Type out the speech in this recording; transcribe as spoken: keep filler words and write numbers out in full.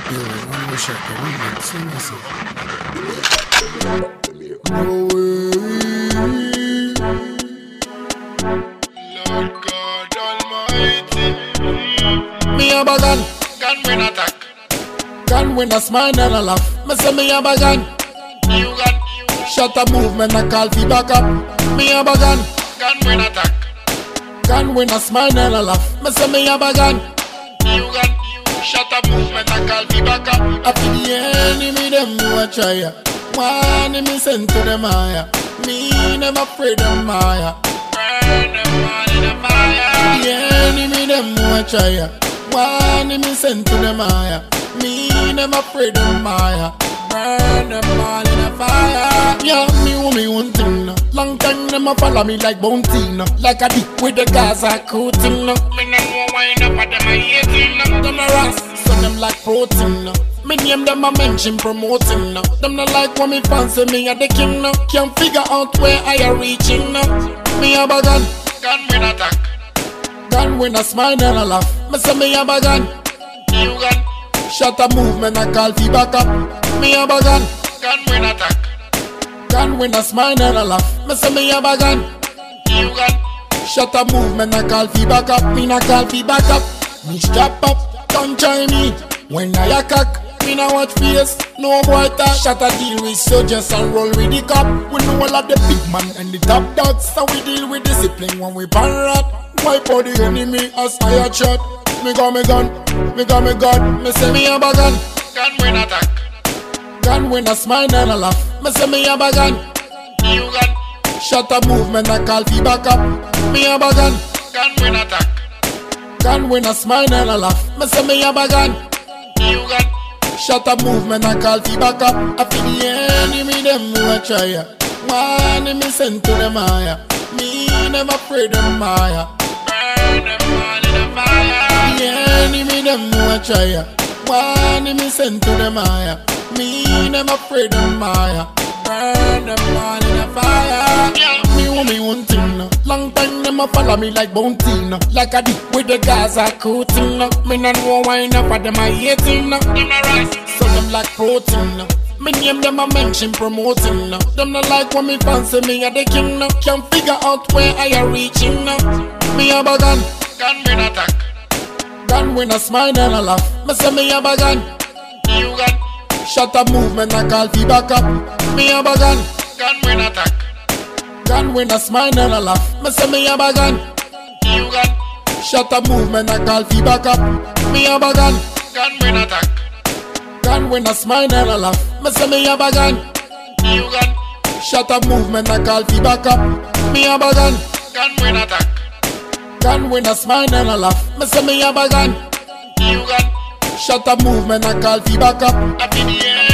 Yo, one more shot, can we make some music? No way. Lord God Almighty. Me a bagan, Gun win attack. can win a smile and a laugh. Me say me a bagan, You gun. shut a movement and call fi back up. Me a bagan, Gun win attack. can win a smile and a laugh. Me say me a bagan, You gun. Shut up movement and call me back up. I feel the enemy them who a try ya. One me send to them higher. Me never afraid them higher. Burn them all in the fire. The enemy them who a try ya. One me send to them higher. Me never afraid them higher. Burn them all in a fire. Yeah, me who me one thing no. Long time them a follow me like bounty no. Like a dick with the Gaza cool thing no. Me no know wind up at them I hating them. Them a rust, so them like protein no. Me name them a mention promoting no. Them not like when me fancy me a the king no. Can't figure out where I are reaching no. Me a bagan, Gun win attack. gun win a smile and a laugh. Me say me a bagan, You gun. shut a movement and call fi back up. Me a bagan, Gun win attack. gun win a smile and a laugh. Me say me a bagan, You gun. shut a movement and call fi back up. Me na call fi back up. Me strap up, don't try me. When I a cock, me na watch face. No boy talk. Shut a deal with soldiers and roll with the cop. We know all of the big man and the top dogs, so we deal with discipline when we pan rat. Wipe out the enemy as I a shot. Me got me gun, me got me gun. Me say me a bagan, Gun win attack. gun win a smile and a laugh. Me say me a bagan, You gun. shut a movement and call fi back up. Me a bagan, Gun win attack. gun win a smile and a laugh. Me say me a bagan, You gun. shut a movement and call fi back up. I feel the enemy them who a try ya. One me send to them higher. Me never afraid them higher. Burn them all in the fire. The enemy them who a try ya. One me send to them higher. Me never afraid them higher. Burn them all in the fire. Yeah. Me who me one thing no. Long time them a follow me like bounty no. Like a dick with the Gaza cool thing no. Me no know wind up at them I hating no. Them a rise. So them like protein no. Me name them a mention promoting no. Them not like when me fancy me a the king no. Can't figure out where I are reaching no. Me a bagan, Gun win attack. gun win a smile and a laugh. Me say me a bagan, You gun. shut a movement and call fi back up. Me a bagan, Gun win attack. gun win a smile and a laugh. Me say me a bagan, You gun. shut a movement and call fi back up. Me a bagan, Gun win attack. gun win a smile and a laugh. Me say me a bagan, You gun. shut a movement and call fi back up. Me a bagan, Gun win attack. gun win a smile and a laugh. Me say me a bagan, You gun. shut a movement and call fi back up. I feel the